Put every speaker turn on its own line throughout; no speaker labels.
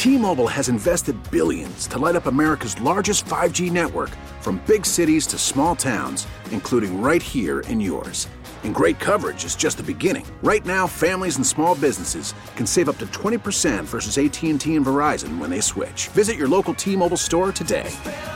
T-Mobile has invested billions to light up America's largest 5G network, from big cities to small towns, including right here in yours. And great coverage is just the beginning. Right now, families and small businesses can save up to 20% versus AT&T and Verizon when they switch. Visit your local T-Mobile store today.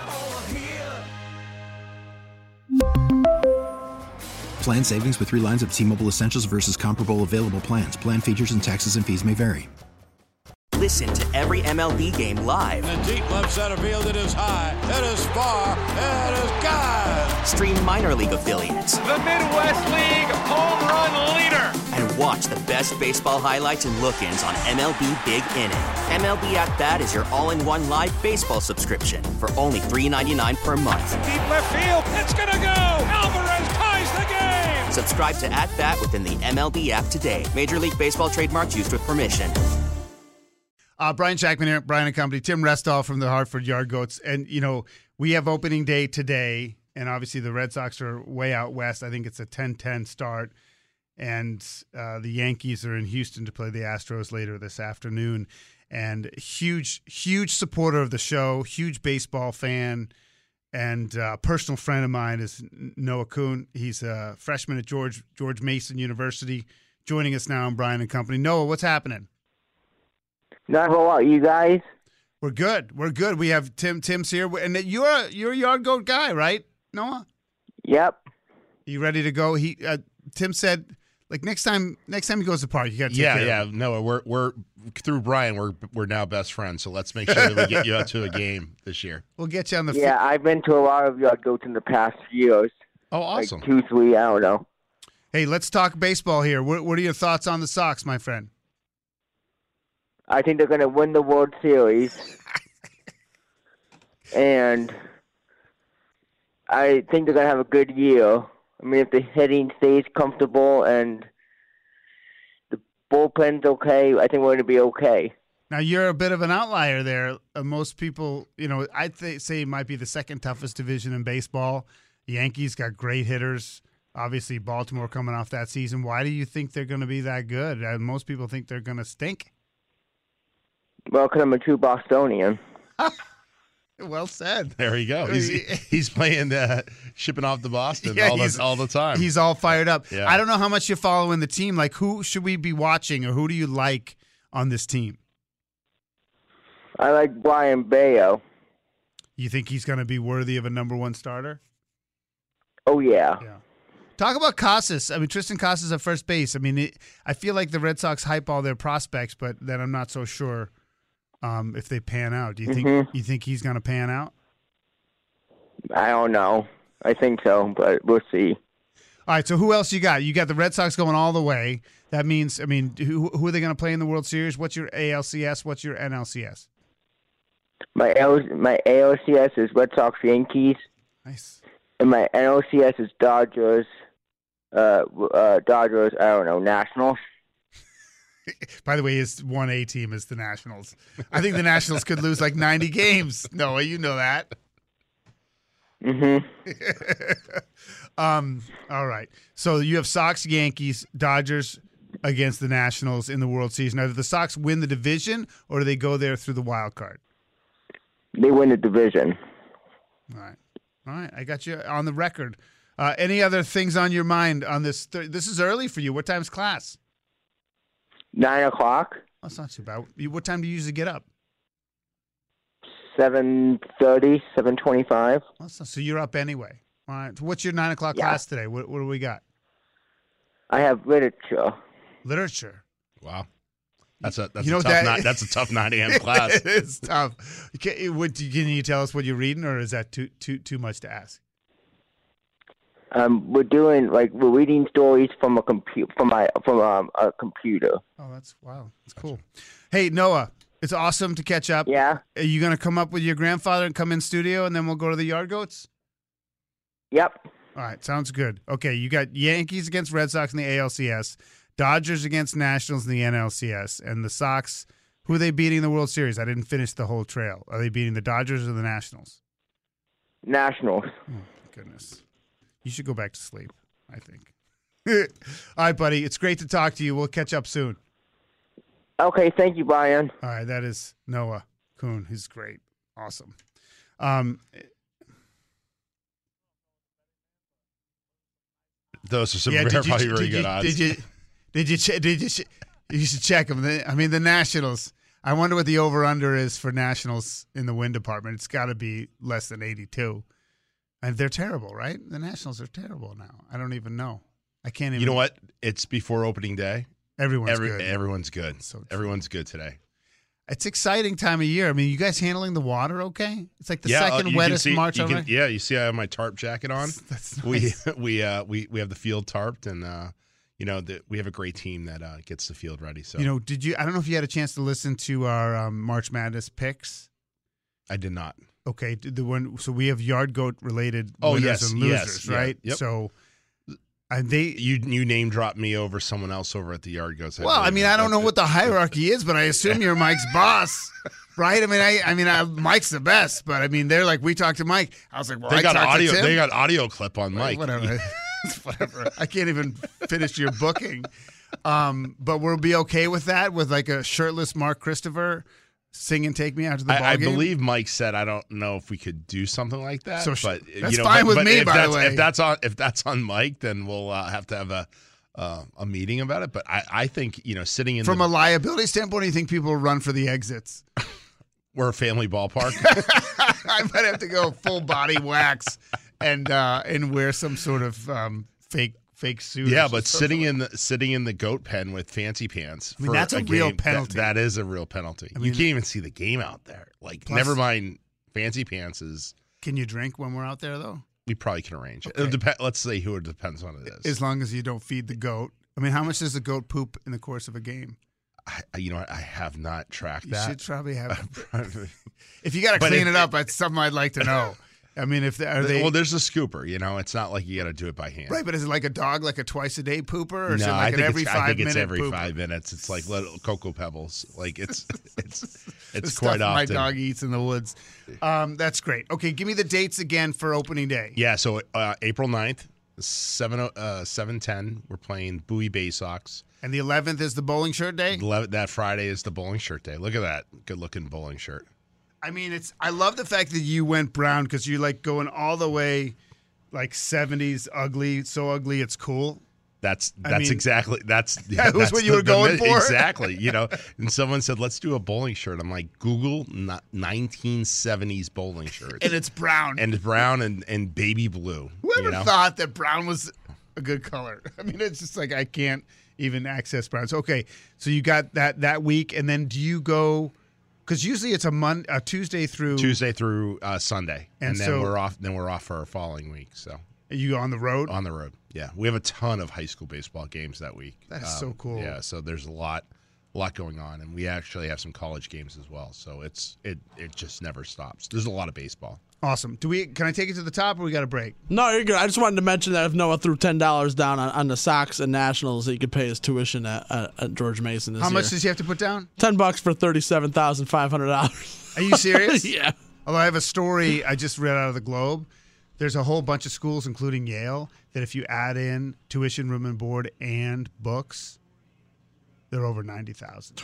Plan savings with 3 lines of T-Mobile Essentials versus comparable available plans. Plan features and taxes and fees may vary.
Listen to every MLB game live.
In the deep left center field, it is high, it is far, it is gone.
Stream minor league affiliates.
The Midwest League home run leader.
And watch the best baseball highlights and look-ins on MLB Big Inning. MLB At Bat is your all-in-one live baseball subscription for only $3.99 per month.
Deep left field, it's gonna go. Alvarez ties the game.
Subscribe to At Bat within the MLB app today. Major League Baseball trademarks used with permission.
Brian Jackman here, Brian & Company. Tim Restall from the Hartford Yard Goats. And, we have opening day today, and obviously the Red Sox are way out west. I think it's a 10-10 start. And the Yankees are in Houston to play the Astros later this afternoon. And huge supporter of the show, huge baseball fan, and a personal friend of mine is Noah Kuhn. He's a freshman at George Mason University, joining us now on Brian & Company. Noah, what's happening?
Not a whole lot, you guys.
We're good. We have Tim's here, and you're a Yard Goat guy, right, Noah?
Yep.
You ready to go? Tim said, next time he goes to the park, you got to take care of him.
Noah, we're through Brian. We're now best friends, so let's make sure that we get you out to a game this year.
We'll get you on the.
Yeah, I've been to a lot of Yard Goats in the past years.
Oh, awesome!
2, 3, I don't know.
Hey, let's talk baseball here. What are your thoughts on the Sox, my friend?
I think they're going to win the World Series. And I think they're going to have a good year. I mean, if the hitting stays comfortable and the bullpen's okay, I think we're going to be okay.
Now, you're a bit of an outlier there. Most people, I'd say it might be the second toughest division in baseball. The Yankees got great hitters. Obviously, Baltimore coming off that season. Why do you think they're going to be that good? Most people think they're going to stink.
Well, because I'm a true Bostonian.
Well said.
There you go. He's playing shipping off to Boston all the time.
He's all fired up.
Yeah.
I don't know how much you're following the team. Who should we be watching, or who do you like on this team?
I like Brian Bayo.
You think he's going to be worthy of a number one starter?
Oh, yeah.
Talk about Casas. I mean, Tristan Casas at first base. I mean, I feel like the Red Sox hype all their prospects, but then I'm not so sure if they pan out. Do you think he's going to pan out?
I don't know. I think so, but we'll see.
All right, so who else you got? You got the Red Sox going all the way. That means, who are they going to play in the World Series? What's your ALCS? What's your NLCS?
My ALCS is Red Sox Yankees.
Nice.
And my NLCS is Dodgers, I don't know, Nationals.
By the way, his 1A team is the Nationals. I think the Nationals could lose 90 games. Noah, you know that.
Mm-hmm.
All right. So you have Sox, Yankees, Dodgers against the Nationals in the World Series. Now, do the Sox win the division, or do they go there through the wild card?
They win the division.
All right. I got you on the record. Any other things on your mind on this? This is early for you. What time's class?
9 o'clock.
Oh, that's not too bad. What time do you usually get up?
7:30, 7:25.
So you're up anyway. All right. What's your 9 o'clock class today? What do we got?
I have literature.
Literature.
Wow. That's a tough 9 a.m. class.
It's tough. Can you tell us what you're reading, or is that too much to ask?
We're reading stories from a computer.
Oh, that's cool. Hey, Noah, it's awesome to catch up.
Yeah.
Are you going to come up with your grandfather and come in studio, and then we'll go to the Yard Goats?
Yep.
All right, sounds good. Okay, you got Yankees against Red Sox in the ALCS, Dodgers against Nationals in the NLCS, and the Sox. Who are they beating in the World Series? I didn't finish the whole trail. Are they beating the Dodgers or the Nationals?
Nationals.
Oh, goodness. You should go back to sleep, I think. All right, buddy. It's great to talk to you. We'll catch up soon.
Okay, thank you, Brian.
All right, that is Noah Kuhn. He's great. Awesome.
Those are some very good odds.
You should check them. I mean, the Nationals. I wonder what the over-under is for Nationals in the win department. It's got to be less than 82. And they're terrible, right? The Nationals are terrible now. I don't even know. I can't even.
You know what? It's before opening day.
Everyone's good.
Everyone's good.
So
everyone's good today.
It's exciting time of year. I mean, you guys handling the water okay? It's like the second wettest March ever.
Yeah, you see I have my tarp jacket on.
That's nice.
We have the field tarped, and we have a great team that gets the field ready. So
I don't know if you had a chance to listen to our March Madness picks.
I did not.
Okay, so we have yard goat related winners and losers, right?
Yep.
So
you name dropped me over someone else over at the yard goats.
Well, I mean, I don't know what the hierarchy is, but I assume you're Mike's boss, right? I mean, Mike's the best, but I mean, they're like, we talked to Mike. I was like, well,
they got audio clip on Mike.
Whatever. Whatever. I can't even finish your booking. But we'll be okay with that, with like a shirtless Mark Christopher sing and take me out to the ball game.
I believe Mike said, I don't know if we could do something like that.
So
but
that's fine with me, by the way.
If that's on Mike, then we'll have to have a meeting about it. But I think sitting in
from a liability standpoint, do you think people will run for the exits?
We're a family ballpark.
I might have to go full body wax and wear some sort of fake suit.
Yeah, but sitting in the goat pen with fancy pants.
I mean, that's a real penalty.
That is a real penalty. You can't even see the game out there. Like, plus, never mind fancy pants is.
Can you drink when we're out there though?
We probably can arrange it.
Okay.
Let's say who it depends on it is.
As long as you don't feed the goat. I mean, how much does the goat poop in the course of a game?
I have not tracked that.
You should probably have. If you got to clean it up, that's something I'd like to know. I mean, well,
there's a scooper. It's not like you got to do it by hand.
Right, but is it like a dog, like a twice a day pooper, or is it
I
like
think it's every
pooper?
5 minutes. It's like little Cocoa Pebbles. Like it's
the
quite
stuff
often.
My dog eats in the woods. That's great. Okay, give me the dates again for opening day.
Yeah, so April 9th, 7:10, we're playing Bowie Bay Sox.
And the 11th is the bowling shirt day?
That Friday is the bowling shirt day. Look at that good-looking bowling shirt.
I mean, I love the fact that you went brown because you're like going all the way like 70s ugly, so ugly it's cool.
That
was what you were going for?
Exactly. And someone said, let's do a bowling shirt. I'm like, Google 1970s bowling shirts.
And it's brown.
And brown and baby blue.
Whoever thought that brown was a good color? I mean, it's just like I can't even access browns. Okay, so you got that week, and then do you go? Because usually it's a Tuesday through
Sunday, and then we're off. Then we're off for our following week. So
are you on the road?
On the road, yeah. We have a ton of high school baseball games that week.
That's so cool.
Yeah, so there's a lot going on, and we actually have some college games as well. So it just never stops. There's a lot of baseball.
Awesome. Can I take it to the top, or we got a break?
No, you're good. I just wanted to mention that if Noah threw $10 down on the Sox and Nationals, he could pay his tuition at George Mason this year.
How much does he have to put down?
$10 for $37,500.
Are you serious?
Yeah.
Although I have a story I just read out of the Globe. There's a whole bunch of schools, including Yale, that if you add in tuition, room and board, and books, they're over $90,000.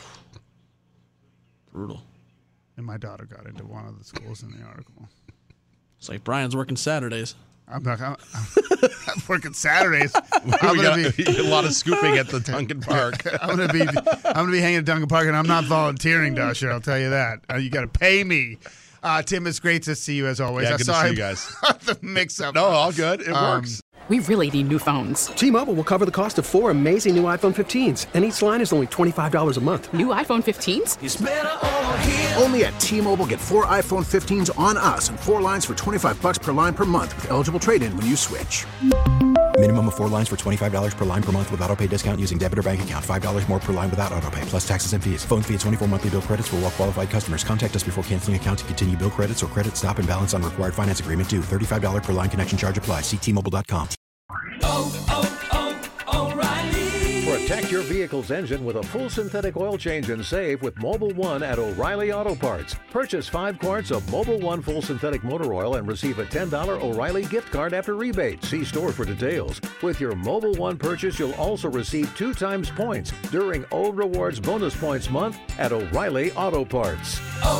Brutal.
And my daughter got into one of the schools in the article.
It's like Brian's working Saturdays.
I'm working Saturdays.
I'm gonna be a lot of scooping at the Duncan Park.
I'm gonna be hanging at Duncan Park, and I'm not volunteering, Dasher. I'll tell you that. You got to pay me. Tim, it's great to see you as always.
Yeah, good to see you guys.
The mix-up.
No, all good. It works.
We really need new phones.
T-Mobile will cover the cost of 4 amazing new iPhone 15s, and each line is only $25 a month.
New iPhone 15s?
It's better over here. Only at T-Mobile, get 4 iPhone 15s on us and 4 lines for $25 per line per month with eligible trade-in when you switch.
Minimum of 4 lines for $25 per line per month with autopay discount using debit or bank account. $5 more per line without autopay, plus taxes and fees. Phone fee at 24 monthly bill credits for well-qualified customers. Contact us before canceling account to continue bill credits or credit stop and balance on required finance agreement due. $35 per line connection charge applies. See T-Mobile.com.
O'Reilly.
For a
Protect your vehicle's engine with a full synthetic oil change and save with Mobil 1 at O'Reilly Auto Parts. Purchase 5 quarts of Mobil 1 full synthetic motor oil and receive a $10 O'Reilly gift card after rebate. See store for details. With your Mobil 1 purchase, you'll also receive 2 times points during O Rewards Bonus Points Month at O'Reilly Auto Parts.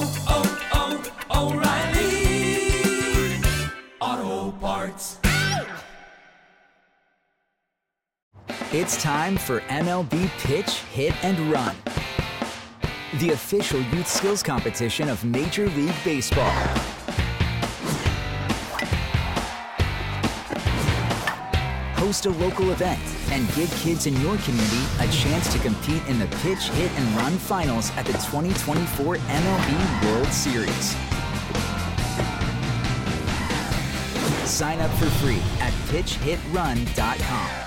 O'Reilly Auto Parts.
It's time for MLB Pitch, Hit, and Run, the official youth skills competition of Major League Baseball. Host a local event and give kids in your community a chance to compete in the Pitch, Hit, and Run finals at the 2024 MLB World Series. Sign up for free at pitchhitrun.com.